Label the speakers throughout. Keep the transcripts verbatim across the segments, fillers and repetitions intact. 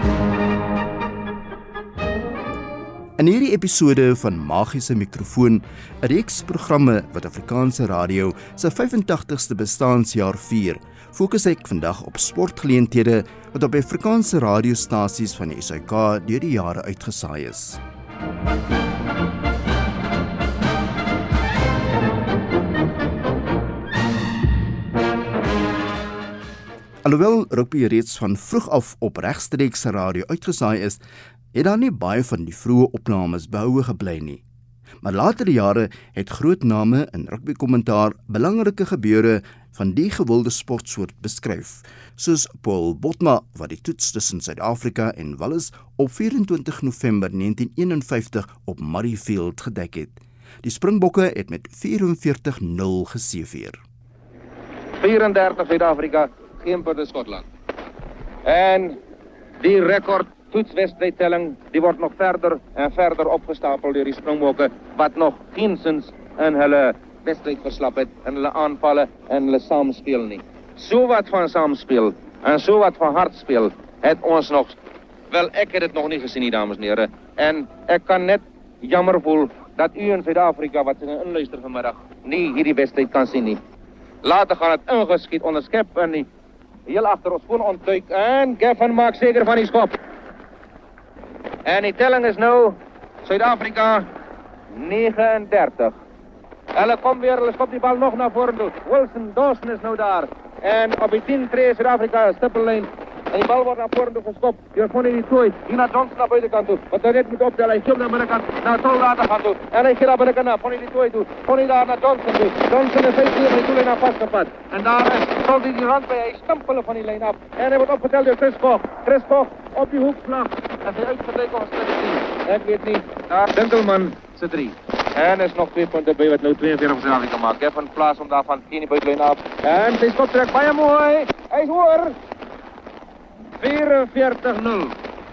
Speaker 1: In hierdie episode van Magiese Mikrofoon, 'n reeks programme wat Afrikaanse Radio se vyfentagtigste bestaanjaar vier, fokus ek vandag op sportgeleenthede wat op Afrikaanse radiostasies van die S A K deur die jare uitgesaai is. Alhoewel rugby reeds van vroeg af op regstreekse radio uitgesaai is, het daar nie baie van die vroeë opnames behoue gebly nie. Maar latere jare het groot name in rugby-kommentaar belangrike gebeure van die gewilde sportsoort beskryf, soos Paul Botma wat die toets tussen Suid-Afrika en Wallis op vyf-en-twintig November negentien eenenvyftig op Murrayfield gedek het. Die Springbokke het met vyf-en-veertig nul geseëvier.
Speaker 2: vyf-en-dertig Suid-Afrika, geen punt in Skotland. En die rekord toetswedstrijdtelling, die wordt nog verder en verder opgestapeld door die Springbokke, wat nog geenszins in hulle wedstrijd verslap het, in hulle aanvallen en hulle saamspeel nie. So wat van saamspeel en so wat van hartspeel het ons nog, wel ek het het nog nie gesien nie, dames en heren, en ek kan net jammer voel dat u in Suid-Afrika wat sy inluister vanmiddag nie hierdie wedstrijd kan sien nie. Later gaan het ingeskiet onder skep en die heel achter ons gewoon ontduik en Geffen maak zeker van die schop. En die telling is nou Suid-Afrika negenendertig. Hulle kom weer, hulle skop die bal nog naar voren toe. Wilson, Dawson is nou daar. En op die tien tree Suid-Afrika stippellijn. En die bal wordt naar voren toe geskopt. Hier vond hij die tooi. Hier naar Johnson naar buitenkant toe. Wat hij net moet optellen. Hij schiet naar binnenkant. Naar Soldaten gaan toe. En hij schiet naar binnenkant naar. Vond hij die tooi toe. Vond hij daar naar Johnson toe. Johnson is steeds hier van die toelijn naar vastgepakt. En daar is stond hij die rand bij. Hij stampelen van die lijn af. En hij wordt opgeteld door Chris Koch. Chris Koch op die hoekvlag. En hij uitgeleid of het drie. Ik weet niet. Daar Dinkelman zit drie. En er is nog twee punten bij wat nu tweeënveertig voor Zuid-Afrika maakt. Geffen plaats om daarvan in die buitenlijn af. En zijn schot trekt bij hem mooi. Hij is hoor. vyf-en-veertig nul.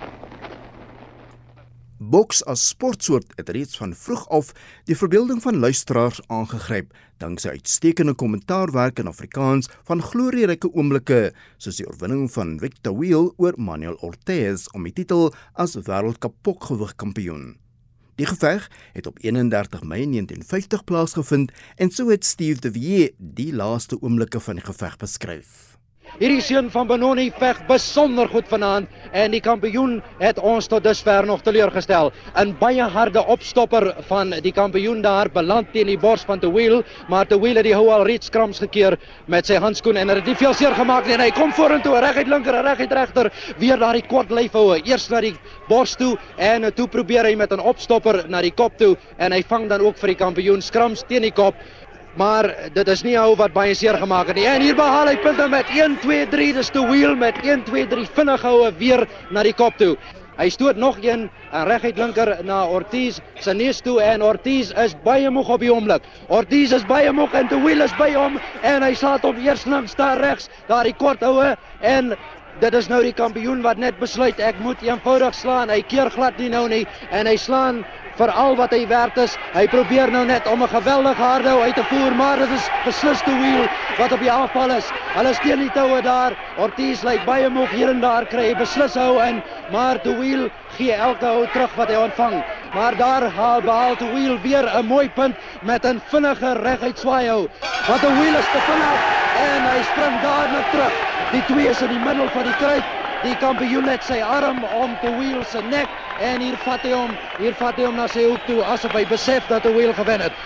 Speaker 1: Boks as sportsoort het reeds van vroeg af die verbeelding van luisteraars aangegryp, dankse uitstekende kommentaarwerk in Afrikaans van glorieryke oomblikke, soos die oorwinning van Victor Wheel oor Manuel Ortiz om die titel as wêreldkap pokgewigkampioen. Die geveg het op eenendertig Mei negentien vyftig plaasgevind en so het Steve de Villiers die laaste oomblikke van die geveg beskryf.
Speaker 3: Hierdie seun van Benoni veg besonder goed vanaand en die kampioen het ons tot dusver nog teleurgestel. 'n Baie harde opstopper van die kampioen daar beland teen die bors van De Wheel, maar De Wheel het die hou al reeds krams gekeer met sy handskoen en het het nie veel seer gemaak nie en hy kom vorentoe, reguit linker en reguit regter, weer daar die kort lyfhoue, eers na die bors toe en toe probeer hy met 'n opstopper na die kop toe en hy vang dan ook vir die kampioen skrams teen die kop. Maar dit is nie hou wat baie seer gemaak het nie. En hier behaal hy punte met een, twee, drie, dis De Wheel met een, twee, drie vinnig houe weer na die kop toe. Hy stoot nog een en reguit linker na Ortiz se neus toe en Ortiz is baie moeg op die oomblik. Ortiz is baie moeg en De Wheel is by hom en hy slaat hom eers links daar regs, daar die kort houe en dit is nou die kampioen wat net besluit ek moet eenvoudig slaan. Hy keer glad nie nou nie en hy slaan vir al wat hy werd is. Hy probeer nou net om 'n geweldige harde hou uit te voer, maar dit is beslis De Wheel wat op die aanval is. Hulle steen die toue daar. Ortiz lyk baie moeg hier en daar kry hy beslis hou in, maar De Wheel gee elke hou terug wat hy ontvang. Maar daar haal behaal De Wheel weer 'n mooi punt met 'n vinnige reguit swaai hou. Want De Wheel is te vinnig en hy spring dadelik terug. Die twee is in die middel van die kruit. Die kampioen het sy arm om De Wheel se nek en hier vat hy hom, hier vat hy hom na sy hoek toe asof hy besef dat De Wheel gewen het.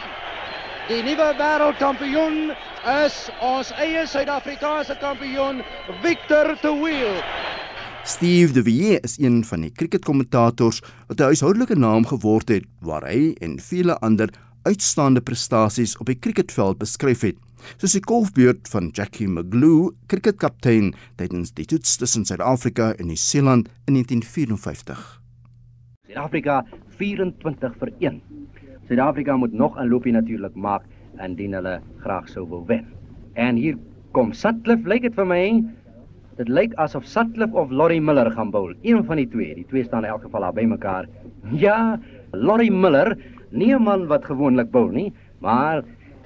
Speaker 3: Die nuwe wêreldkampioen is ons eie Suid-Afrikaanse kampioen Victor De Wheel.
Speaker 1: Steve de Villiers is een van die cricketkommentators wat 'n huishoudelike naam geword het, waar hy en vele ander uitstaande prestasies op die cricketveld beskryf het, soos die golfbeurt van Jackie McGlew, cricketkaptein tydens die toets tussen Suid-Afrika en Nieu-Seeland in negentien vyfenvyftig.
Speaker 4: Suid-Afrika vyf-en-twintig vir een. Suid-Afrika moet nog 'n loopie natuurlik maak indien hulle graag sou wil wen. En hier kom Sutcliffe, lyk dit vir my. Dit lyk asof Sutcliffe of Laurie Miller gaan bowl. Een van die twee. Die twee staan in elk geval daar by mekaar. Ja, Laurie Miller, nie 'n man wat gewoonlik bowl nie, maar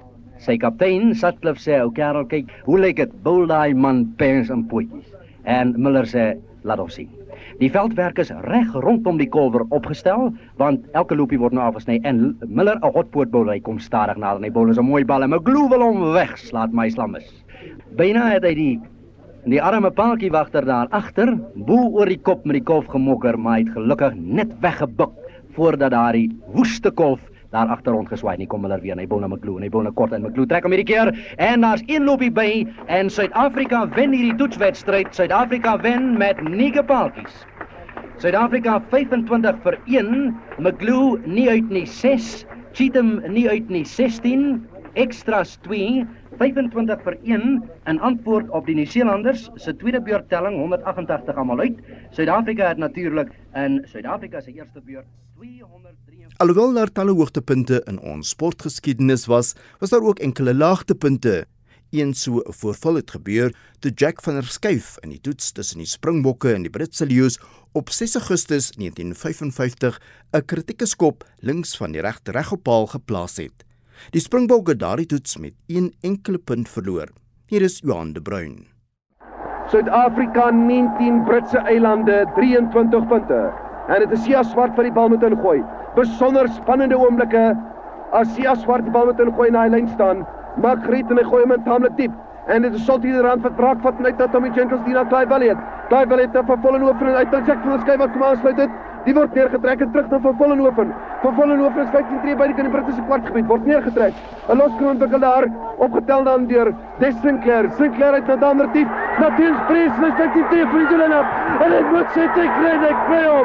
Speaker 4: sy kaptein Sutcliffe sê, "O kerel, kyk, hoe lyk dit? Bowl daai man pens en potjies." En Miller sê, laat ons sien. Die veldwerk is reg rondom die kolwer opgestel, want elke loopie word nou afgesny en Miller, 'n hotpoot bowler, hy kom stadig nader en hy bowl is 'n mooi bal en McGlue wil hom wegslaat, my slammes. Byna het hy die die arme paaltjiewagter daar agter, bo oor die kop met die kolf gemokker, maar hy het gelukkig net weggebuk voordat daar die woeste kolf daar agter rond geswaai. Nie kom Miller weer, en hy bowl na McGlue en hy bowl na kort en McGlue trek hom hierdie keer en daar's een loopie by en Suid-Afrika wen hierdie toetswedstryd. Suid-Afrika wen met nege paaltjies. Suid-Afrika vyfentwintig vir een, McGlue nie uit nie ses, Cheatham nie uit nie sestien, extras twee, vyfentwintig vir een in antwoord op die Nieu-Seelanders se tweede beurttelling honderd agt agt almal uit. Suid-Afrika het natuurlik in Suid-Afrika se eerste beurt tweehonderddrie.
Speaker 1: Alhoewel daar talle hoogtepunte in ons sportgeskiedenis was, was daar ook enkele laagtepunte. Een so 'n voorval het gebeur toe Jack van der Skyf in die toets tussen die Springbokke en die Britse Leeu's op ses Augustus negentien vyfenvyftig 'n kritieke skop links van die regte regoppaal geplaas het. Die Springbokke het daardie toets met een enkele punt verloor. Hier is Johan de Bruin.
Speaker 5: Suid-Afrika negentien, Britse eilande drieëntwintig punte. En dit is Sia Swart wat die bal moet ingooi. Besonder spannende oomblikke as Sia Swart die bal moet ingooi na die lyn staan. Maak gereed en hy gooi hom in taamlik diep. En dit is Salty die rand wat braak vat en uit na Tommy Jenkins die na Clive Elliott. Clive Elliott het van Vollenhoven en uit na Jack van der Skyf wat kom aansluit het. Die word neergetrek en terug na Van Vollenhoven. Van Vollenhoven is vyftien tree by die in die Britse kwartgebied, word neergetrek. 'n Loskroon ontwikkel daar, opgetel dan deur Des Sinclair. Sinclair uit na Dander diep. Nathiens Presley is vyftien tree vir die doel af. En dit moet sy te kry, ek kry hom.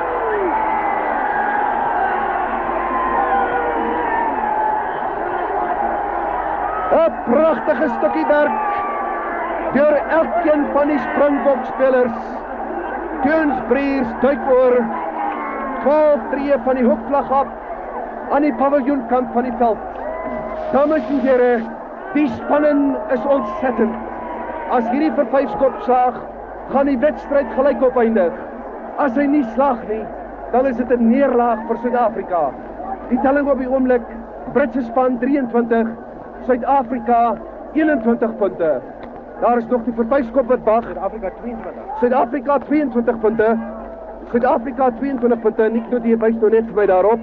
Speaker 5: Een prachtige stukkie werk deur elkeen van die Springbok spelers. Teuns Breers duik oor twaalf tree van die hoekvlag af aan die paviljoenkant van die veld. Dames en here, die spanning is ontsettend. As hierdie vir vyf skop slaag, gaan die wedstryd gelyk opeindig. As hy nie slaag nie, dan is dit 'n neerlaag vir Suid-Afrika. Die telling op die oomblik, Britse span drieëntwintig, Suid-Afrika eenentwintig punte. Daar is nog die verbyskop wat wag. Suid-Afrika tweeëntwintig. Suid-Afrika tweeëntwintig punte. Suid-Afrika tweeëntwintig punte. Nick Nodie wys nou net vir my daarop.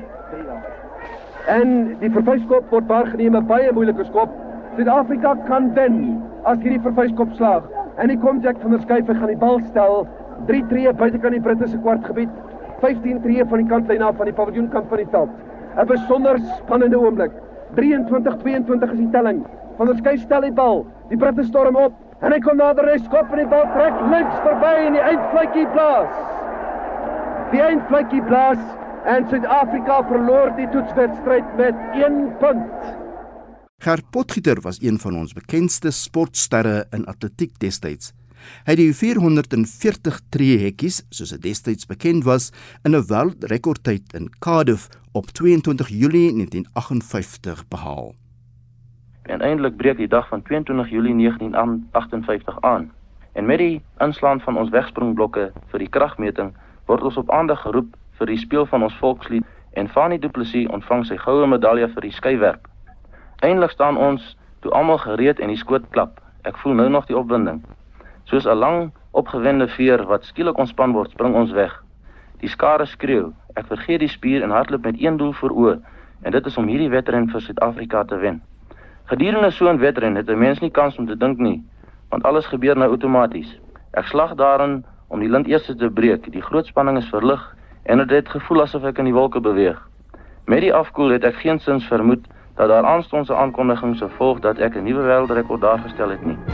Speaker 5: En die verbyskop word waargeneem 'n baie moeilike skop. Suid-Afrika kan wen as hierdie verbyskop slaag. En hier kom Jack van der Skyf, hy gaan die bal stel. drie tree buitekant die Britse kwartgebied. vyftien tree van die kantlyn af van die paviljoenkant van die veld. 'n Besonder spannende oomblik. drieëntwintig tweeëntwintig is die telling. Van der Skyf stel die bal. Die Britte storm op. En hy kom nader, hy skop en die bal trek links verby en die eindvletjie blaas. Die eindvletjie blaas en Suid-Afrika verloor die toetswedstryd met een punt.
Speaker 1: Gert Potgieter was een van ons bekendste sportsterre in atletiek destyds. Hy het die vierhonderdveertig tree hekkies, soos dit destyds bekend was, in 'n wêreldrekordtyd in Cardiff op tweeëntwintig Julie negentien agtenvyftig behaal.
Speaker 6: En eindelijk breek die dag van tweeëntwintig Julie negentien agtenvyftig aan. En met die inslaan van ons wegspringblokke vir die kragmeting, word ons op aandag geroep vir die speel van ons volkslied en Fanie Du Plessis ontvang sy goue medalje vir die skeiwerp. Eindelijk staan ons toe almal gereed en die skoot klap. Ek voel nou nog die opwinding. Soos 'n lang opgewende veer wat skielik ontspan word, spring ons weg. Die skare skreeu. Ek vergeet die spier en hardloop met een doel voor oë, en dit is om hierdie wedren vir Suid-Afrika te wen. Gedurende so 'n wedren het 'n mens nie kans om te dink nie, want alles gebeur nou outomaties. Ek slag daarin om die lint eers te breek. Die groot spanning is verlig en dit het gevoel asof ek in die wolke beweeg. Met die afkoel het ek geensins vermoed dat daar aanstonds 'n aankondiging sou volg dat ek 'n nuwe wêreldrekord daar gestel het nie.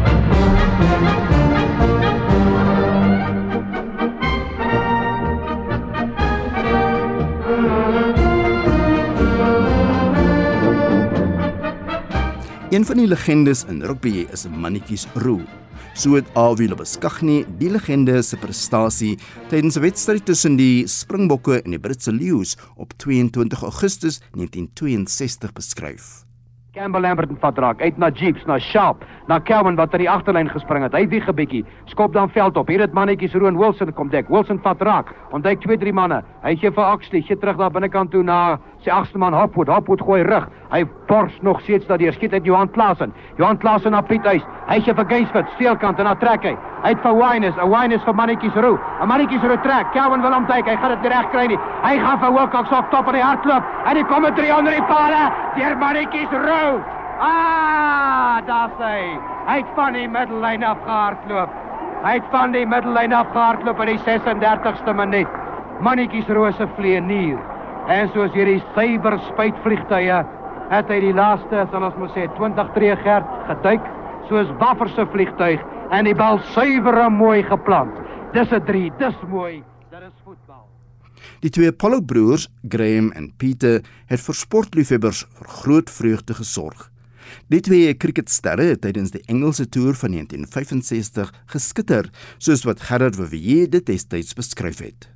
Speaker 1: Een van die legendes in rugby is Mannetjies Roux. So het Awie Beskagni die legende se prestasie tydens 'n wedstryd tussen die Springbokke en die Britse Leeu's op tweeëntwintig Augustus negentien tweeënsestig beskryf.
Speaker 7: Campbell Lamberton vat raak, uit na Jeeps, na Sharp, na Kelvin wat aan die agterlyn gespring het. Hy wieg 'n bietjie, skop dan veld op. Hier het Mannetjies Roux en Wilson kom dek. Wilson vat raak, ontduik twee drie manne. Hy gee vir Oxley, gee terug daar binnekant toe na Sy agste man Hopwood, Hopwood gooi rug. Hy bors nog steeds daardeur, skiet uit Johan Klaasen. Johan Klaasen na Piet Huys. Hy sê vir Gainsford, steelkant en dan trek hy. Hy het vir Wyness, 'n Wyness vir Mannetjies Roux. 'n Mannetjies Roux trek. Kelvin wil hom duik, hy gaan dit nie reg kry nie. Hy gaan vir Wilcox op top en hy hardloop. En hy kom met drie onder die pale. Deur Mannetjies Roux. Ah, daar sê. Hy het van die middellyn af gehardloop. Hy het van die middellyn af gehardloop in die ses en dertigste minuut. Mannetjies Roux se vleenier. En soos hierdie cyberspuitvliegtuie het hy die laaste, sal ons moet sê, twintig tree gerd geduik, soos Waffer se vliegtuig, en die bal suiwer en mooi geplant. Dis 'n drie, dis mooi. Dit is voetbal.
Speaker 1: Die twee Pollock-broers, Graham en Peter, het vir sportliefhebbers vir groot vreugde gesorg. Die twee cricketsterre het tydens die Engelse toer van negentien vyfensestig geskitter, soos wat Gerard Vivier dit destyds beskryf het.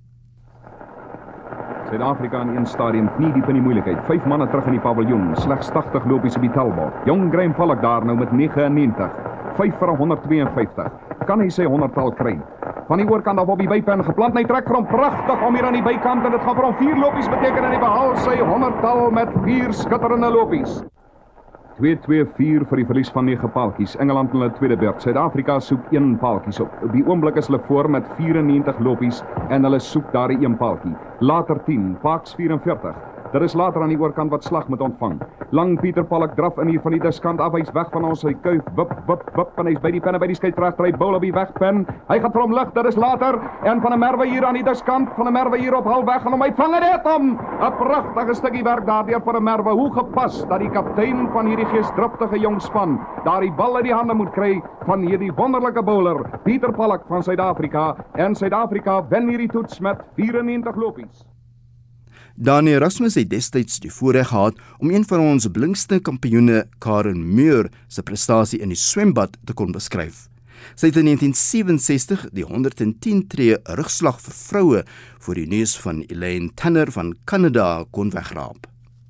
Speaker 8: Suid-Afrika in een stadium knie diep in die moeilikheid. Vyf manne terug in die paviljoen, slegs tagtig lopies op die tellbord. Jong Graham Pollock daar nou met negenennegentig. vyf vir honderd twee en vyftig. Kan hy sy honderdtal kry? Van die oorkant af op die bypen geplant. Hy trek vir hom pragtig om hier aan die bykant en dit gaan vir hom vier lopies beteken en hy behaal sy honderdtal met vier skitterende lopies. twee twee vier vir die verlies van nege paaltjies. Engeland in hulle tweede beurt. Suid-Afrika soek een paaltjies op. Op die oomblik is hulle voor met vyfennegentig lopies en hulle soek daar die een paaltjie. Later tien, Parks vyfenveertig. Daar is later aan die oorkant wat slag moet ontvang. Lang Pieter Pollock draf in hier van die diskant af. Hy's weg van ons. Hy kuif, wip, wip, wip. En hy's by die penne, by die skeieregter. Hy bowl op die wegpen. Hy gaan vir hom lig. Dit is later. En van 'n Merwe hier aan die diskant. Van 'n Merwe hier op halfweg. En hom uitvang en het hom. 'n Pragtige stukkie werk daardeur van 'n Merwe. Hoe gepas dat die kaptein van hierdie geesdriftige jong span daardie bal uit die hande moet kry van hierdie wonderlike bowler, Pieter Pollock van Suid-Afrika. En Suid-Afrika wen hierdie toets met vyfennegentig lopies.
Speaker 1: Dani Erasmus het destyds die voorreg gehad om een van ons blinkste kampioene, Karen Muir, se prestasie in die swembad te kon beskryf. Sy het in negentien sewenses-tig die honderdtien tree rugslag vir vroue voor die neus van Elaine Tanner van Kanada kon wegraap.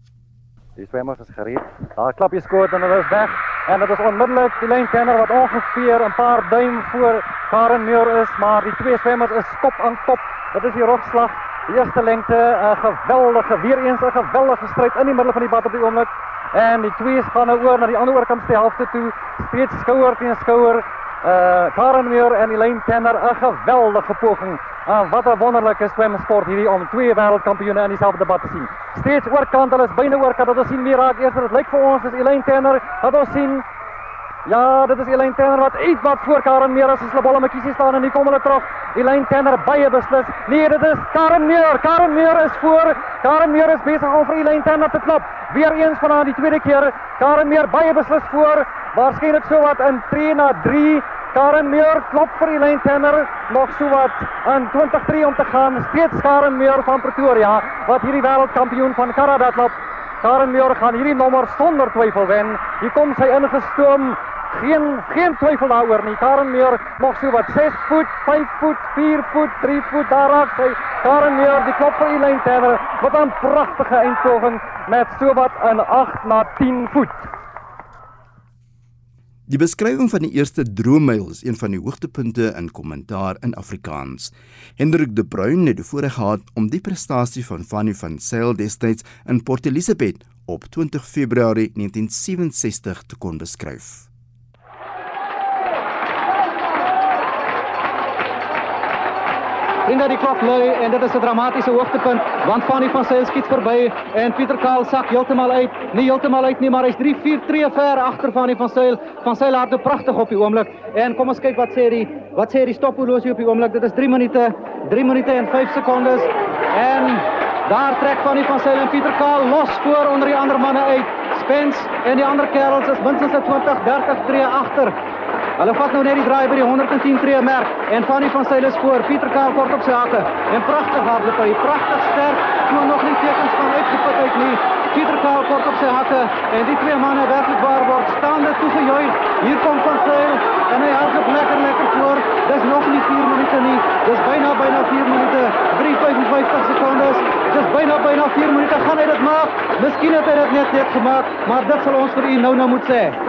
Speaker 9: Die swemmers is gereed. Daar klap jy skoot en hulle is weg. En dit is onmiddellik Elaine Tanner wat ongeveer 'n paar duim voor Karen Muir is, maar die twee swemmers is kop aan kop. Dit is die rugslag. Die eerste lengte, 'n geweldige, weer eens 'n geweldige stryd in die middel van die bad op die oomblik. En die twee gaan nou oor na die ander oorkant die helfte toe, steeds skouer teen skouer. Uh, Karen Muir en Elaine Tanner, 'n geweldige poging. Uh, wat 'n wonderlike swemsport hierdie om twee wêreldkampioene in dieselfde debat te sien. Steeds oorkant, hulle is byna oorkant, dat ons sien meer raak. Eers dit lyk vir ons is Elaine Tanner, dat ons sien. Ja, dit is Elaine Tanner wat iets wat voor Karen Muir as hulle bal om 'n kiesie staan en hier kom hulle terug. Elaine Tanner baie beslis. Nee, dit is Karen Muir. Karen Muir is voor. Karen Muir is besig om vir Elaine Tanner te klap. Weer eens van haar die tweede keer. Karen Muir baie beslis voor. Waarskynlik so wat in twee na drie. Karen Muir klop vir Elaine Tanner. Nog so wat aan twintig drie om te gaan. Steeds Karen Muir van Pretoria wat hierdie wêreldkampioen van Kanada klop. Karen Muir gaan hierdie nommer sonder twyfel wen. Hier kom sy ingestoom. Geen, geen twyfel daaroor nie. Karen Muir nog so wat ses voet, vyf voet, vier voet, drie voet. Daar raak sy. Karen Muir die klop vir Elaine Tanner. Wat 'n pragtige eindpoging met so wat in agt na tien voet.
Speaker 1: Die beskrywing van die eerste droommyl is een van die hoogtepunte in kommentaar in Afrikaans. Hendrik de Bruin het die voorreg gehad om die prestasie van Fanny van Zyl destyds in Port Elizabeth op twintig Februarie negentien sewenses-tig te kon beskryf.
Speaker 3: Vriende, die klok lui en dit is 'n dramatiese hoogtepunt, want Fanny van Zyl skiet verby en Pieter Kahl sak heeltemal uit, nie heeltemal uit nie, maar hy's drie vier tree ver agter Fanny van Zyl. Van Zyl hardloop pragtig op die oomblik. En kom ons kyk wat sê die wat sê die stophorlosie op die oomblik. Dit is drie minute, drie minute en vyf sekondes. En daar trek Fanny van Zyl en Pieter Kahl los voor onder die ander manne uit. Spence en die ander kerels is minstens twintig dertig tree agter. Hulle vat nou net die draai by die honderdtien tree merk en Fanny van Zyl is voor. Pieter Kahl kort op sy hakke en pragtig hardloop hy, pragtig sterk, maar nog nie tekens van uitgeput uit nie. Pieter Kahl kort op sy hakke en die twee manne werklik waar word staande toegejuich. Hier kom Van Zyl en hy hardloop lekker lekker voor. Dis nog nie vier minute nie. Dis byna byna vier minute, drie vyfenvyftig sekondes. Dis byna byna vier minute. Gaan hy dit maak? Miskien het hy dit net net gemaak, maar dit sal ons vir u nou nou moet sê.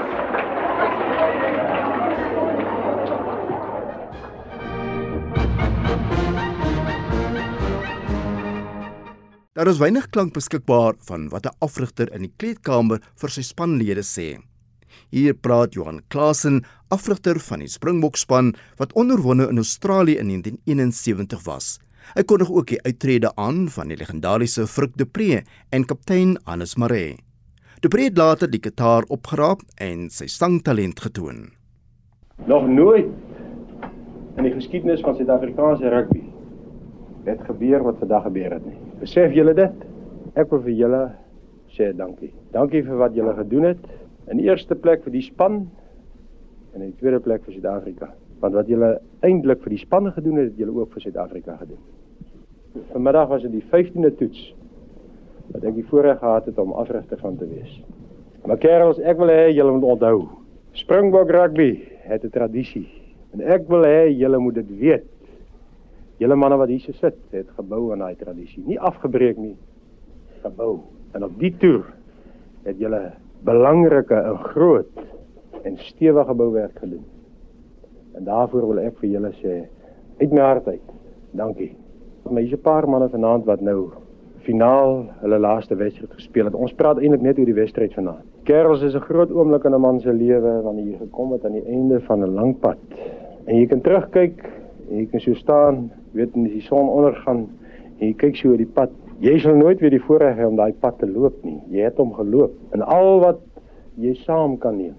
Speaker 1: Daar is weinig klank beskikbaar van wat 'n afrigter in die kleedkamer vir sy spanlede sê. Hier praat Johan Klaasen, afrigter van die Springbokspan wat onderwonne in Australië in negentien eenensewentig was. Hy kondig ook die uittrede aan van die legendariese Frick de Pre en kaptein Hannes Maree. De Pre het later die gitaar opgeraap en sy sangtalent getoon.
Speaker 10: Nog nooit in die geskiedenis van Suid-Afrikaanse rugby het gebeur wat vandag gebeur het nie. Besef julle dit? Ek wil vir julle sê dankie. Dankie vir wat julle gedoen het. In die eerste plek vir die span en in die tweede plek vir Suid-Afrika. Want wat julle eintlik vir die span gedoen het, het julle ook vir Suid-Afrika gedoen. Vanmiddag was dit die vyftiende toets wat ek die voorreg gehad het om afrigter van te wees. Maar kerels, ek wil hê julle moet onthou. Springbok rugby het 'n tradisie en ek wil hê julle moet dit weet. Julle manne wat hier so sit, het gebou aan daai tradisie. Nie afgebreek nie, gebou. En op die toer het julle belangrike en groot en stewige bouwerk gedoen. En daarvoor wil ek vir julle sê, uit my hart uit, dankie. Maar hier's 'n paar manne vanaand wat nou finaal hulle laaste wedstryd gespeel het. Ons praat eintlik net oor die wedstryd vanaand. Kerels, is 'n groot oomblik in 'n man se lewe wanneer jy gekom het aan die einde van 'n lang pad. En jy kan terugkyk en jy kan so staan, weet as die son ondergaan en jy kyk so oor die pad. Jy sal nooit weer die voorreg hê om daai pad te loop nie. Jy het hom geloop. En al wat jy saam kan neem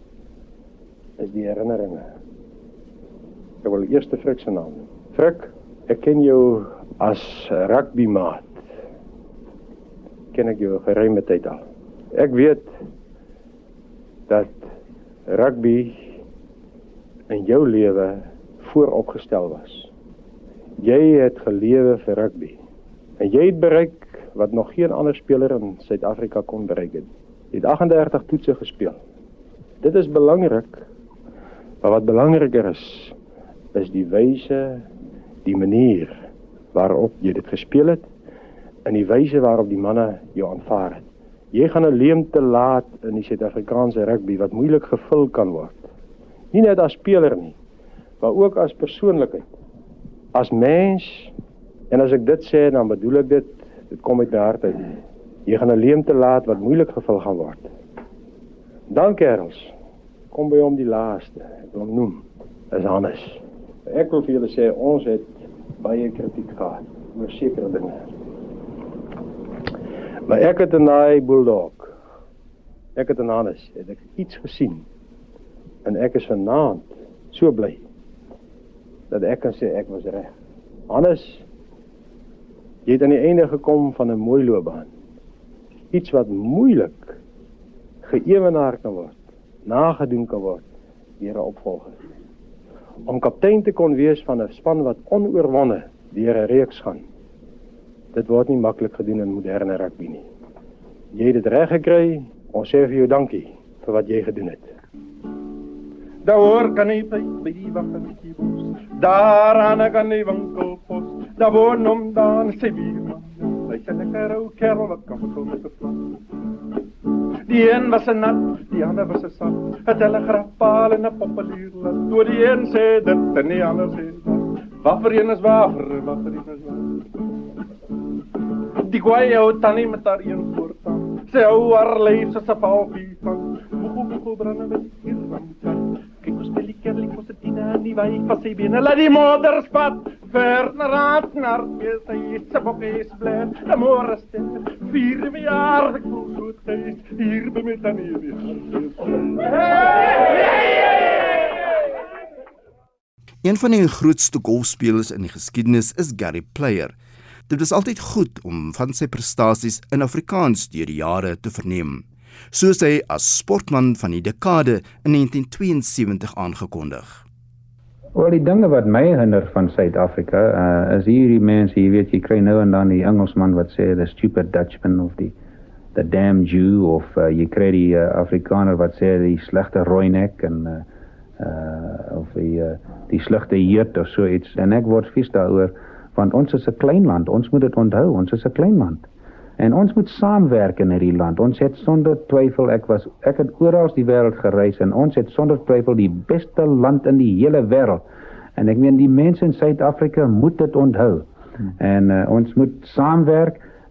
Speaker 10: is die herinneringe. Ek wil eers te Frick se naam noem. Frick, ek ken jou as rugbymaat. Ken ek jou 'n geruime tyd al. Ek weet dat rugby in jou lewe vooropgestel was. Jy het gelewe vir rugby. En jy het bereik wat nog geen ander speler in Suid-Afrika kon bereik het. Jy het agt en dertig toetse gespeel. Dit is belangrik. Maar wat belangriker is, is die wyse, die manier waarop jy dit gespeel het en die wyse waarop die manne jou aanvaar het. Jy gaan 'n leemte laat in die Suid-Afrikaanse rugby wat moeilik gevul kan word. Nie net as speler nie, maar ook as persoonlikheid. As mens, en as ek dit sê, dan bedoel ek dit, dit kom uit my hart uit. Jy gaan 'n leemte laat wat moeilik gevul gaan word. Dan kerels, kom by hom die laaste, ek wil hom noem, is Hannes. Ek wil vir julle sê, ons het baie kritiek gehad oor sekere dinge. Maar ek het in daai bulldog, ek het in Hannes, het ek iets gesien. En ek is vanaand so bly dat ek kan sê ek was reg. Hannes, jy het aan die einde gekom van 'n mooi loopbaan. Iets wat moeilik geëwenaar kan word, nagedoen kan word deur 'n opvolger. Om kaptein te kon wees van 'n span wat onoorwonne deur 'n reeks gaan. Dit word nie maklik gedoen in moderne rugby nie. Jy het dit reg gekry. Ons sê vir jou dankie vir wat jy gedoen het.
Speaker 11: Daar kan jy by die wagtertjie bos. Daar aan kan jy winkelpos. Daar woon om dan sy bierman. Hy's 'n lekker ou kerel wat kan verkom met 'n plan. Die een was 'n nat, die ander was 'n sap. 'n Telegraafpaal en 'n populier. Toe die een sê dit en die ander sê dat. Wat vir een is waar, wat vir een is waar. Die kwaai ou tannie met haar een voortaan. Sy hou haar lyf soos 'n valkie van. Boek boek boek brande met hier van. Kyk hoe speel die kerlie kos dit in aan die wyf van sy bene. Laat die moeder spat. Ver na raad naar die sy se bokke is blad. Die môre ster. Vier jaar ek voel goed gees. Hier by my tannie weer.
Speaker 1: Een van die grootste golfspelers in die geskiedenis is Gary Player. Dit is altyd goed om van sy prestasies in Afrikaans deur die jare te verneem, soos hy as sportman van die dekade in negentien tweeënsewentig aangekondig.
Speaker 12: Wel, die dinge wat my hinder van Suid-Afrika uh, is hierdie mense, jy weet, jy kry nou en dan die Engelsman wat sê the stupid Dutchman of die the damn Jew of uh, jy kry die uh, Afrikaner wat sê die slegte Rooinek en uh, uh, of die, uh, die slegte Jood of so iets en ek word vies daaroor. Want ons is 'n klein land, ons moet dit onthou, ons is 'n klein land. En ons moet saamwerk in hierdie land. Ons het sonder twyfel, ek was ek het oral die wêreld gereis en ons het sonder twyfel die beste land in die hele wêreld. En ek meen die mense in Suid-Afrika moet dit onthou. Hmm. En uh, ons moet saamwerk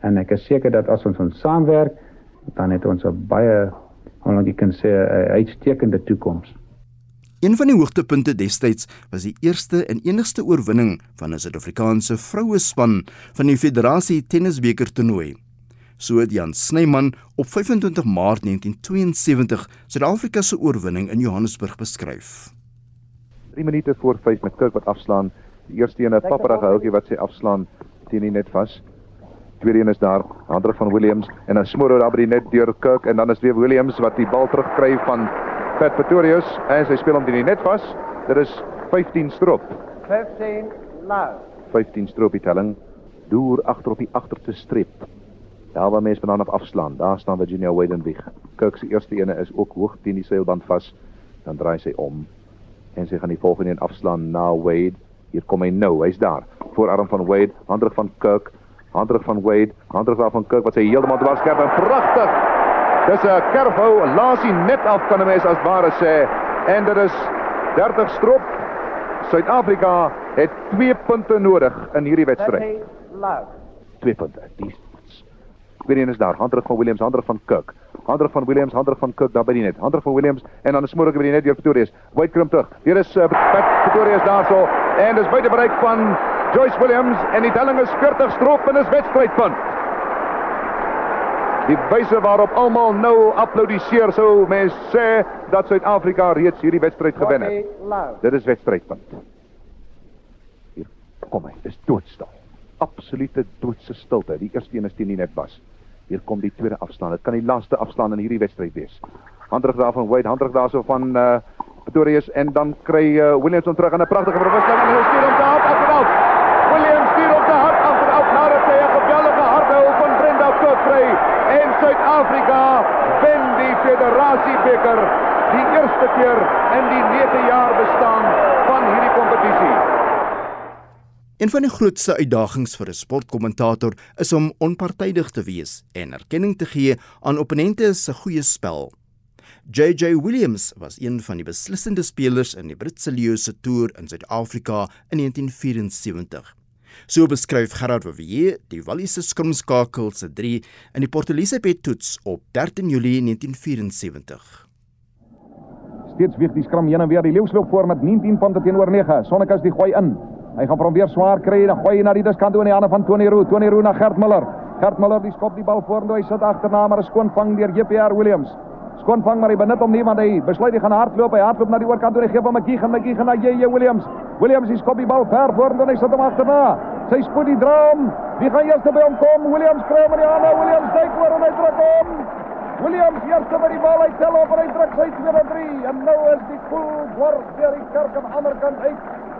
Speaker 12: En ek is seker dat as ons ons saamwerk, dan het ons 'n baie, hoe jy kan sê, 'n uitstekende toekoms.
Speaker 1: Een van die hoogtepunte destyds was die eerste en enigste oorwinning van 'n Suid-Afrikaanse vrouespan van die Federasie Tennisbeker toernooi. So het Jan Snyman op vyf en twintig Maart negentien tweeënsewentig Suid-Afrika se oorwinning in Johannesburg beskryf.
Speaker 13: drie minute voor vyf met Kirk wat afslaan. Die eerste een 'n papperige houtjie wat sy afslaan teen die net vas. Tweede een is daar, ander van Williams en dan smoor daar by die net deur Kirk en dan is weer Williams wat die bal terugkry van Pat Pretorius en sy speel hom teen die net vas. Dit is vyftien stroop.
Speaker 14: vyftien nou.
Speaker 13: vyftien stroop die telling. Deur agter op die agterste streep. Daar waar mense vanaf afslaan, daar staan Virginia Wade en Wieg. Kirk se eerste ene is ook hoog teen die seilband vas. Dan draai sy om en sy gaan die volgende een afslaan na Wade. Hier kom hy nou, hy's daar. Voorarm van Wade, handdruk van Kirk, handdruk van Wade, handdruk daar van Kirk wat sy heeltemal dwars skerp en pragtig. Dis 'n kerfhou, laas hy net af kan 'n mens as ware sê. En dit is dertig stroop. Suid-Afrika het twee punte nodig in hierdie wedstryd. Twee punte. Die tweede een is daar, handdruk van Williams, handdruk van Kirk. Handdruk van Williams, handdruk van Kirk daar by die net. Handdruk van Williams en dan 'n smoorike by die net deur Pretorius. Wade krimp terug. Hier is uh, Pat Pretorius daarso en dis buite bereik van Joyce Williams en die telling is veertig stroop en is wedstrydpunt. Die wyse waarop almal nou applaudisseer sou mens sê dat Suid-Afrika reeds hierdie wedstryd gewen het. Dit is wedstrydpunt. Hier kom hy, dis doodstil. Absolute doodse stilte. Die eerste een is teen die net was. Hier kom die tweede afslaan. Dit kan die laaste afslaan in hierdie wedstryd wees. Handdruk daar van Wade, handdruk daar so van uh, Pretorius en dan kry uh, Williams om terug en 'n pragtige verwisseling en hy stuur hom te hard agteruit. Williams stuur hom te hard agteruit nadat hy 'n geweldige hardhou van Brenda Cook kry en Suid-Afrika wen die Federasiebeker die eerste keer in die nege jaar bestaan van hierdie kompetisie.
Speaker 1: Een van die grootste uitdagings vir 'n sportkommentator is om onpartydig te wees en erkenning te gee aan opponente se goeie spel. J J Williams was een van die beslissende spelers in die Britse Leeu se toer in Suid-Afrika in negentien vyf-en-sewentig. So beskryf Gerard Verwier die Walliese skrumskakel se drie in die Port Elizabeth toets op dertien Julie negentien vyf-en-sewentig.
Speaker 8: Steeds weeg die skram heen en weer. Die Leeu sloop voor met negentien punte teenoor nege. Sonnekus die gooi in. Hy gaan probeer swaar kry, dan gooi hy na die diskant toe in die hande van Tony Roux. Tony Roux na Gert Miller. Gert Miller die skop die bal vorentoe, hy sit agterna maar 'n skoon vang deur J P R Williams. Skoon vang maar hy benut hom nie want hy besluit hy gaan hardloop. Hy hardloop na die oorkant toe en hy gee van McGee, gaan McGee gaan na J J Williams. Williams die skop die bal ver vorentoe en hy sit hom agterna. Sy spoed die drum. Wie gaan eers by hom kom? Williams kry met die hande. Williams duik voor en hy druk hom. Williams eers by die bal, hy tel op en hy druk sy twee en drie en nou is die koel dwars deur die kerk aan die ander kant uit.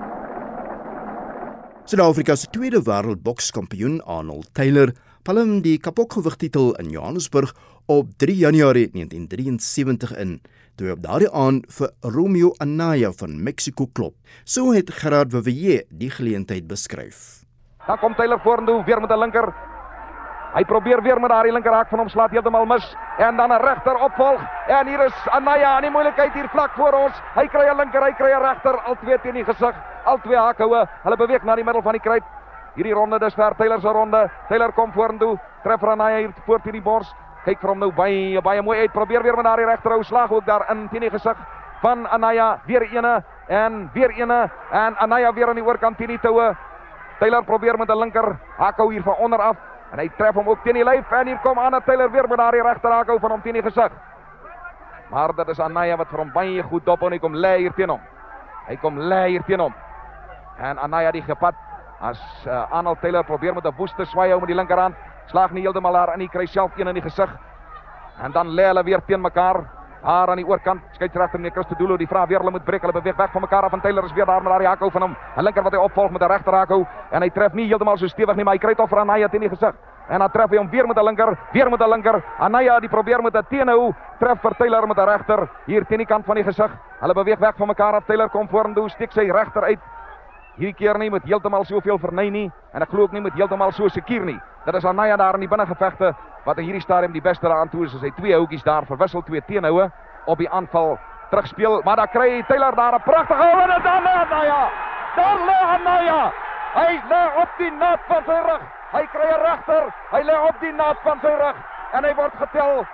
Speaker 1: Suid-Afrika se tweede wêreldbokskampioen Arnold Taylor palm die kapokgewigtitel in Johannesburg op drie Januarie negentien drieënsewentig in, toe hy op daardie aand vir Romeo Anaya van Mexico klop. So het Gerard Verwier die geleentheid beskryf.
Speaker 15: Dan kom Taylor vorentoe weer met 'n linker. Hy probeer weer met daardie linkerhaak van hom slaat heeltemal mis en dan 'n regter opvolg en hier is Anaya aan die moeilikheid hier vlak voor ons. Hy kry 'n linker, hy kry 'n regter, al twee teen die gesig, al twee hakhoue. Hulle beweeg na die middel van die kruit. Hierdie ronde dis ver Taylor se ronde. Taylor kom vorentoe, tref Anaya hier voor teen die bors. Kyk vir hom nou baie baie mooi uit. Probeer weer met daardie regterhou slag ook daar in teen die gesig van Anaya. Weer ene en weer ene en Anaya weer aan die oorkant teen die toue. Taylor probeer met 'n linker hakhou hier van onder af. En hy tref hom ook teen die lyf en hier kom Anna Taylor weer met daardie regterhakhou van hom teen die gesig. Maar dit is Anaya wat vir hom baie goed dop en hy kom lê hier teen hom. Hy kom lê hier teen hom. En Anaya die gepad as uh, Arnold Taylor probeer met 'n woeste swaai hou met die linkerhand. Slaag nie heeltemal daar in, hy kry self een in die gesig. En dan lê hulle weer teen mekaar. Daar aan die oorkant, skeieregter meneer Christo Dulo, die vra weer hulle moet breek, hulle beweeg weg van mekaar af en Taylor is weer daar met daardie hakhou van hom. 'n Linker wat hy opvolg met 'n regter hakhou en hy tref nie heeltemal so stewig nie, maar hy kry tog vir Anaya teen die gesig. En dan tref hy hom weer met 'n linker, weer met 'n linker. Anaya die probeer met 'n teenhou, tref vir Taylor met 'n regter hier teen die kant van die gesig. Hulle beweeg weg van mekaar af. Taylor kom vorentoe, steek sy regter uit. Hierdie keer nie met heeltemal soveel verny nie en ek glo ook nie met heeltemal so sekuur nie. Dit is Anaya daar in die binnengevegte wat in hierdie stadium die beste daaraan toe is as hy twee houtjies daar verwissel, twee teenhoue op die aanval terugspeel, maar dan kry Taylor daar 'n pragtige hou en dan Anaya. Daar lê Anaya. Hy lê op die naad van sy rug. Hy kry 'n regter. Hy lê op die naad van sy rug en hy word getel.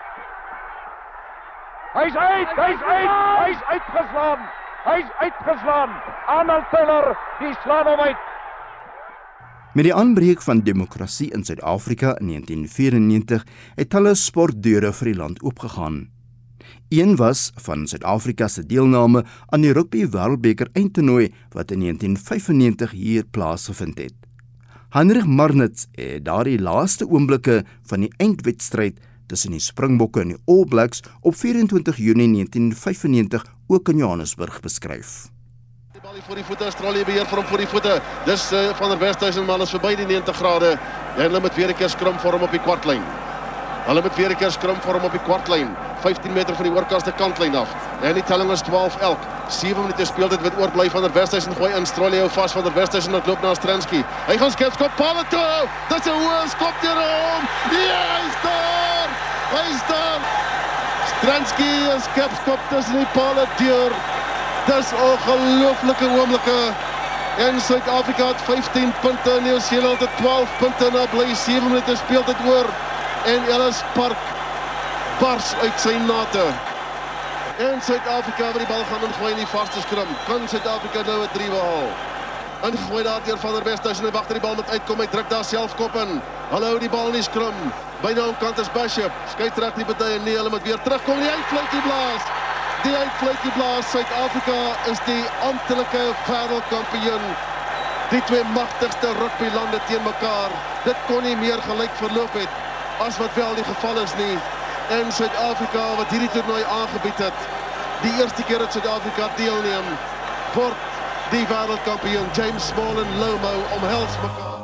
Speaker 15: Hy's uit, hy's uit, hy's uitgeslaan. Hy's uitgeslaan. Arnold Taylor, die slaan hom uit.
Speaker 1: Met die aanbreek van demokrasie in Suid-Afrika in negentien vyf-en-negentig het talle sportdeure vir die land oopgegaan. Een was van Suid-Afrika se deelname aan die Rugby Wêreldbeker eindtoernooi wat in negentien vyf-en-negentig hier plaasgevind het. Heinrich Marnitz het daardie laaste oomblikke van die eindwedstryd tussen die Springbokke en die All Blacks op vyf-en-twintig Junie negentien vyf-en-negentig ook in Johannesburg beskryf.
Speaker 16: Die bal hier voor die voete, Australië beheer vir hom voor die voete. Dis uh, Van der Westhuizen, maar is verby die negentig grade. En hulle moet weer 'n keer skrum vir hom op die kwartlyn. Hulle moet weer 'n keer skrum vir hom op die kwartlyn. vyftien meter van die oorkaste kantlyn af. En die telling is twaalf elk. sewe minute speel dit wat oorbly. Van der Westhuizen gooi in, Australië hou vas. Van der Westhuizen loop na Stransky. Hy gaan skep, skop palle toe. Dis 'n hoë skop deur hom. Ja, hy's daar. Hy's daar. Stransky is skep, skop tussen die palle deur. Dis ongelooflike oomblikke. En Suid-Afrika het vyftien punte, Nieu-Seeland het twaalf punte, en bly sewe minute speel dit oor. En Ellis Park bars uit sy nate. En Suid-Afrika wat die bal gaan ingooi in die vaste skrum. Kan Suid-Afrika nou 'n drie behaal? Ingegooi daar deur Van der Westhuizen, en hy wag dat die bal moet uitkom, hy druk daar self kop in. Hulle hou die bal in die skrum. Byna omkant is Bishop. Skei terug die partye, nee, hulle moet weer terugkom. Die uitfluitie blaas. Die uitfluitie blaas. Suid-Afrika is die amptelike wêreldkampioen. Die twee magtigste rugbylande teen mekaar. Dit kon nie meer gelyk verloop het as wat wel die geval is nie. En Suid-Afrika wat hierdie toernooi aangebied het, die eerste keer dat Suid-Afrika deelneem, word die wêreldkampioen. James Small en Lomo omhels mekaar.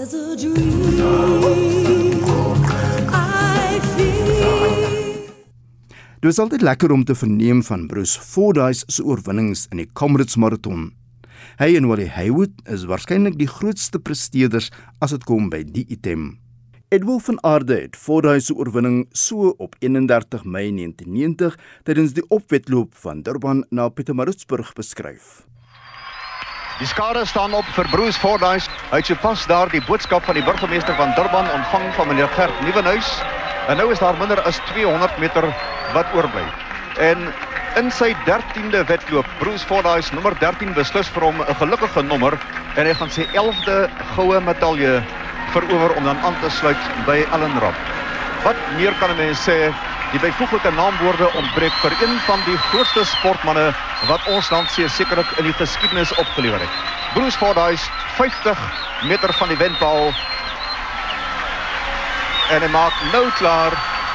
Speaker 1: Dit was altyd lekker om te verneem van Bruce Fordyce se oorwinnings in die Comrades Marathon. Hy en Wally Haywood is waarskynlik die grootste presteerders as dit kom by die item. Edwin van Aarde het Fordyce se oorwinning so op eenendertig Mei negentien negentig tydens die opwedloop van Durban na Pietermaritzburg beskryf.
Speaker 17: Die skare staan op vir Bruce Fordyce. Hy het sopas daar die boodskap van die burgemeester van Durban ontvang van meneer Gert Nieuwenhuis. En nou is daar minder as tweehonderd meter wat oorbly. En in sy dertiende wedloop, Bruce Fordyce, nommer dertien, beslis vir hom 'n gelukkige nommer en hy gaan sy elfde goue medalje verower om dan aan te sluit by Allen Rapp. Wat meer kan 'n mens sê? Die byvoeglike naamwoorde ontbreek vir een van die grootste sportmanne wat ons land zeer sekerlik in die geskiedenis opgelewer het. Bruce Fordyce, vyftig meter van die wenpaal. En hy maak nou klaar.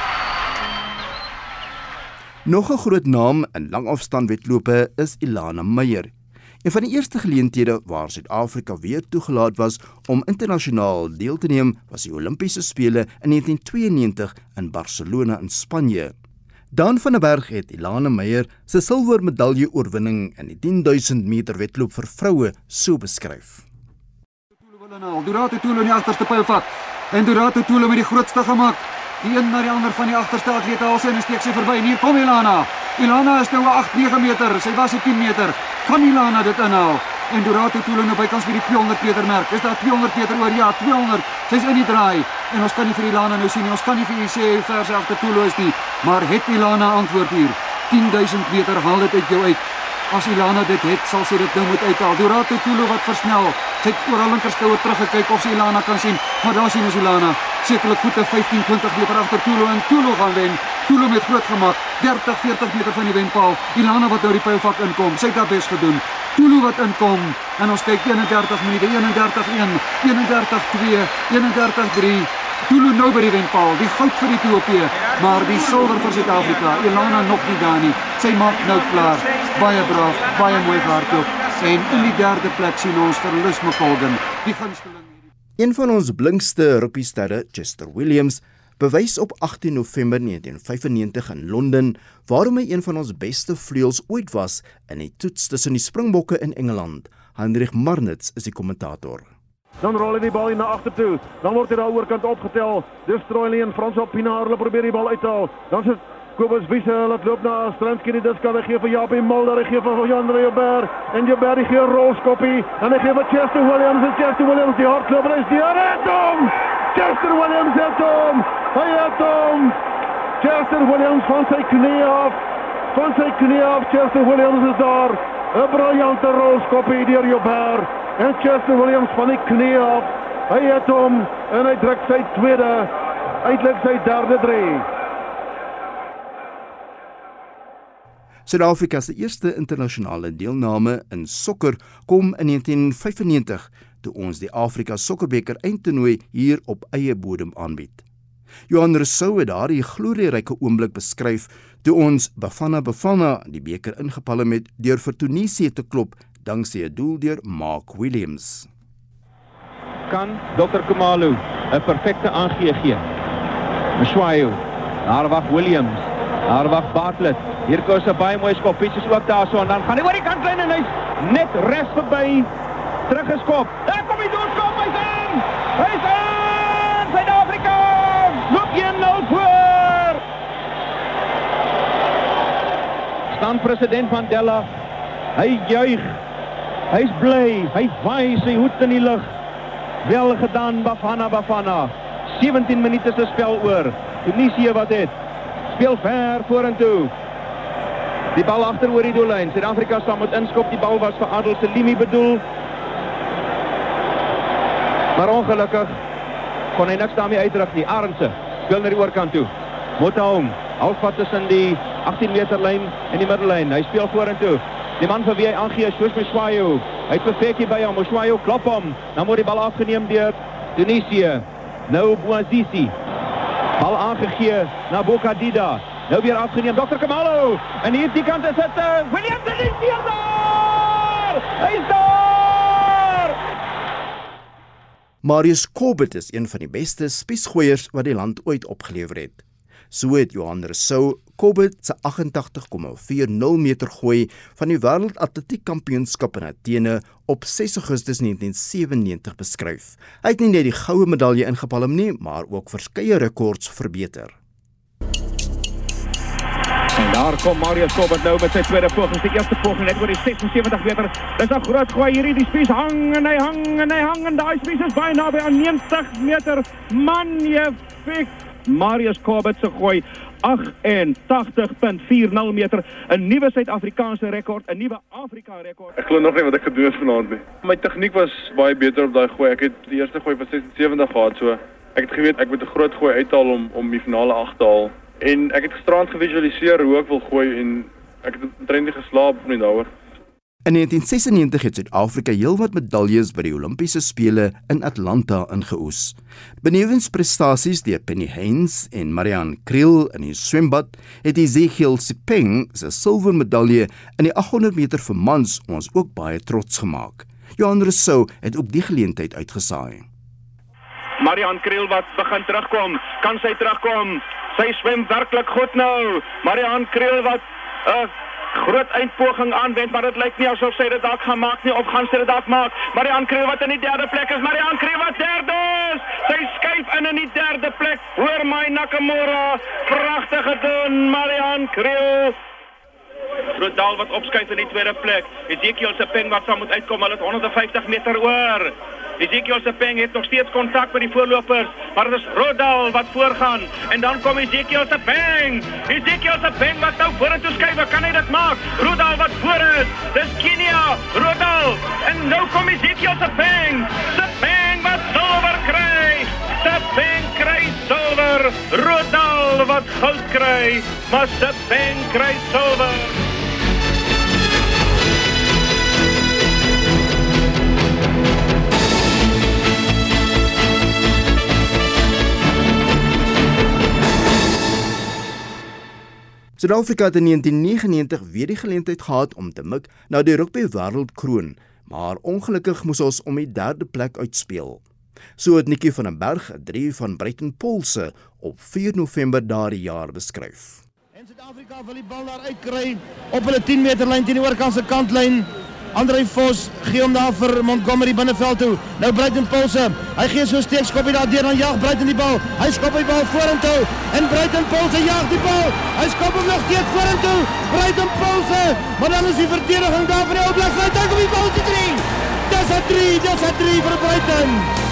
Speaker 1: Nog 'n groot naam in langafstandwedlope is Ilana Meyer. Een van die eerste geleenthede waar Suid-Afrika weer toegelaat was om internasionaal deel te neem, was die Olimpiese Spele in negentien tweeënnegentig in Barcelona in Spanje. Dan van der Berg het Ilana Meyer se silwermedalje oorwinning in die tien duisend meter wedloop vir vroue so beskryf.
Speaker 18: Durato Tulo in die agterste pyl vat. En Durato Tulo met die grootste gemak. Die een na die ander van die agterste atlete haal sy en steek sy verby. En hier kom Ilana. Ilana is nou agt nege meter. Sy was 'n tien meter. Kan Ilana dit inhaal? En Durato Tulo nou bykans by die tweehonderd meter merk. Is daar tweehonderd meter oor? Ja, tweehonderd. Sy's in die draai. En ons kan nie vir Ilana nou sien nie. Ons kan nie vir u sê hoe ver sy agter Tulo is nie. Maar het Ilana antwoord hier? tien duisend meter haal dit uit jou uit. As Ilana dit het, sal sy dit nou moet uithaal. Durato Tulo wat versnel. Sy het oor haar linkerskouer teruggekyk of sy Ilana kan sien. Maar daar sien ons Ilana. Sekerlik goed te vyftien twintig meter agter Tulo en Tulo gaan wen. Tulo met groot gemak. dertig veertig meter van die wenpaal. Ilana wat nou die pylvak inkom. Sy het haar bes gedoen. Tulo wat inkom. En ons kyk eenendertig minute, eenendertig een, eenendertig twee, eenendertig drie. Tulo nou by die wenpaal. Die goud vir Ethiopië, maar die silwer vir Suid-Afrika. Ilana nog nie daar nie. Sy maak nou klaar. Baie braaf, baie mooi gehardloop. En in die derde plek sien ons vir Liz McColgan, die gunsteling.
Speaker 1: Een van ons blinkste rugbysterre, Chester Williams, bewys op agtien November negentien vyfennegentig in Londen waarom hy een van ons beste vleuels ooit was in die toets tussen die Springbokke in Engeland. Heinrich Marnitz is die kommentator.
Speaker 19: Dan rol hy die bal na agter toe. Dan word hy daar oorkant opgetel. Dis Stroili en Frans op Pinaar, hulle probeer die bal uithaal. Dan sit Kobus Wiese laat loop na Stransky, die diska, hy gee vir Japie Mulder, hy gee vir Jan Joubert, en Joubert die gee 'n rolskoppie, en hy gee vir Chester Williams, en Chester Williams die hardloper is die het hom! Chester Williams het hom! Hy het hom! Chester Williams van sy knie af, van sy knie af, Chester Williams is daar, 'n briljante rolskoppie deur Joubert, en Chester Williams van die knie af, hy het hom, en hy druk sy tweede, eintlik sy derde drie.
Speaker 1: Suid-Afrika se eerste internasionale deelname in sokker kom in negentien vyfennegentig, toe ons die Afrika Sokkerbeker eindtoernooi hier op eie bodem aanbied. Johan Rousseau het daardie glorieryke oomblik beskryf toe ons Bafana Bafana die beker ingepalm het deur vir Tunesië te klop danksy 'n doel deur Mark Williams.
Speaker 20: Kan dokter Khumalo 'n perfekte aangee gee. Mshwayo, daar wag Williams, daar wag Bartlett. Hier kom 'n baie mooi skop, Pietsch is ook daar so en dan gaan hy oor die kantlyn en hy's net res verby, teruggeskop. Daar kom hy doorskop, hy's in! Hy's in! Suid-Afrika! Loop een nul voor! Staan president Mandela, hy juig, hy's bly, hy waai sy hoed in die lug. Wel gedaan, Bafana Bafana. sewentien minute se spel oor. Tunesië wat het. Speel ver vorentoe. Die bal agter oor die doellyn. Suid-Afrika sal moet inskop. Die bal was vir Adel Selimi bedoel. Maar ongelukkig kon hy niks daarmee uitdruk nie. Arendse speel na die oorkant toe. Motaung, halfpad tussen die agttien meter lyn en die middellyn. Hy speel vorentoe. Die man vir wie hy aangee is Josh Mshwayo. Hy het perfek by hom. Mshwayo klop hom. Dan word die bal afgeneem deur Tunesië. Nou Bouazizi. Bal aangegee na Bokadida. Nou weer afgeneem, dokter Khumalo. En hier die kant is dit uh, Williams en is hier daar! Hy is daar!
Speaker 1: Marius Corbett is een van die beste spiesgooiers wat die land ooit opgelewer het. So het Johan Rousseau Corbett se agt-en-tagtig komma vyf nul meter gooi van die wêreld atletiek kampioenskap in Athene op ses Augustus negentien sewennegentig beskryf. Hy het nie net die goue medalje ingepalm nie, maar ook verskeie rekords verbeter.
Speaker 20: En daar kom Marius Corbett nou met sy tweede poging, sy eerste poging net oor die sesensewentig meter. Dis 'n groot gooi hierdie, die spies hang en hy hang en hy hang en daai spies is baie naby aan negentig meter. Magnifiek! Marius Corbett se gooi agt-en-tagtig komma vyf nul meter, 'n nuwe Suid-Afrikaanse rekord, 'n nuwe Afrika rekord.
Speaker 21: Ek glo nog nie wat ek gedoen het vanaand nie. My tegniek was baie beter op daai gooi. Ek het die eerste gooi van sesensewentig gehad, so ek het geweet ek moet 'n groot gooi uithaal om om die finale ag te haal. En ek het gisterand gevisualiseer hoe ek wil gooi en ek het omtrent nie geslaap nie daaroor.
Speaker 1: In negentien sesennegentig het Suid-Afrika heelwat medaljes by die Olimpiese Spele in Atlanta ingeoes. Benewens prestasies deur Penny Heinz en Marianne Kriel in die swembad, het Ezekiel Sipeng se silwer medalje in die agthonderd meter vir mans ons ook baie trots gemaak. Johan Rousseau het ook die geleentheid uitgesaai.
Speaker 20: Marianne Kriel wat begin terugkom, kan sy terugkom? Sy swem werklik goed nou. Marianne Kriel wat 'n uh, groot eindpoging aanwend, maar dit lyk nie asof sy dit dalk gaan maak nie, of gaan sy dit dalk maak. Marianne Kriel wat in die derde plek is. Marianne Kriel wat derde is. Sy skuif in in die derde plek. Hoor my Nakamura. Pragtig gedoen, Marianne Kriel. Rodal wat opskuif in die tweede plek. Ezekiel Sipeng wat sal moet uitkom, hulle het honderd vyftig meter oor. Ezekiel Sipeng het nog steeds kontak met die voorlopers, maar dit is Rodal wat voorgaan. En dan kom Ezekiel Sipeng. Ezekiel Sipeng wat nou vorentoe skuif, kan hy dit maak? Rodal wat voor is. Dis Kenia, Rodal. En nou kom Ezekiel Sipeng. Sipeng wat silwer kry. Sipeng kry silwer. Rodal wat goud kry. Maar Sipeng kry silwer.
Speaker 1: Suid-Afrika het in negentien negenennegentig weer die geleentheid gehad om te mik na die rugby wêreldkroon, maar ongelukkig moes ons om die derde plek uitspeel. So het Nikki van den Berg, 'n drie van Breiten Polse, op vier November daardie jaar beskryf.
Speaker 22: En Suid-Afrika wil die bal daar uitkry op hulle tien meter lyn teen die oorkantse kantlyn.
Speaker 2: André Vos gee hom daar vir Montgomery binneveld toe. Nou Bruiten Pulse. Hy gee so 'n steekskoppie daar deur, dan jaag Bruiten die bal. Hy skop die bal vorentoe en Bruiten Pulse jaag die bal. Hy skop hom nog steeds vorentoe. Bruiten Pulse, maar dan is die verdediging daar van die All Blacks. Hy dink op die bal te drie. Dis 'n drie, dis 'n drie vir Bruiten.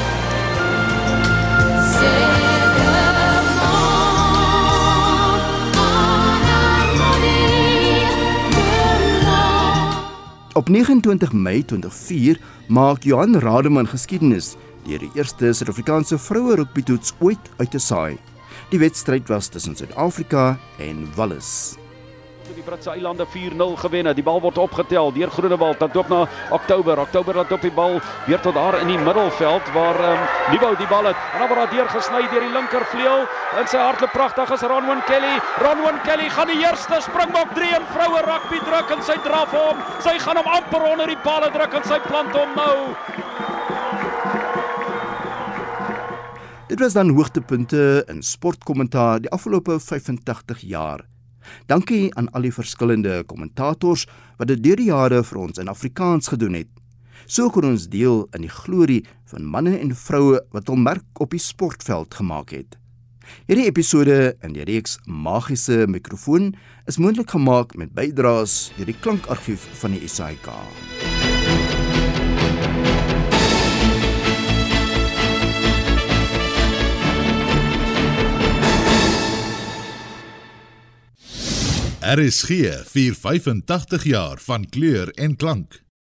Speaker 1: Op negenentwintig Mei tweeduisend vier maak Johan Rademan geskiedenis deur die eerste Suid-Afrikaanse vroue rugbytoets ooit uit te saai. Die wedstryd was tussen Suid-Afrika en Wallis.
Speaker 22: Die Britse eilande vier nul gewen het. Die bal word opgetel deur Groenewald. Dan loop na Oktober. Oktober laat op die bal weer tot daar in die middelveld waar um, Nieuwou die bal het. En dan word daar deurgesny deur die linkervleuel. En sy hardloop pragtig is Ronwen Kelly. Ronwen Kelly gaan die eerste Springbok drie in vroue rugby druk en sy draf hom. Sy gaan hom amper onder die palle druk en sy plant hom nou.
Speaker 1: Dit was dan hoogtepunte in sportkommentaar die afgelope vyfentagtig jaar. Dankie aan al die verskillende kommentators wat dit deur die jare vir ons in Afrikaans gedoen het. So kon ons deel in die glorie van manne en vroue wat hul merk op die sportveld gemaak het. Hierdie episode in die reeks Magiese Mikrofoon is moontlik gemaak met bydraes deur die klankargief van die S A I K.
Speaker 23: R S G vier vyfentagtig jaar van kleur en klank.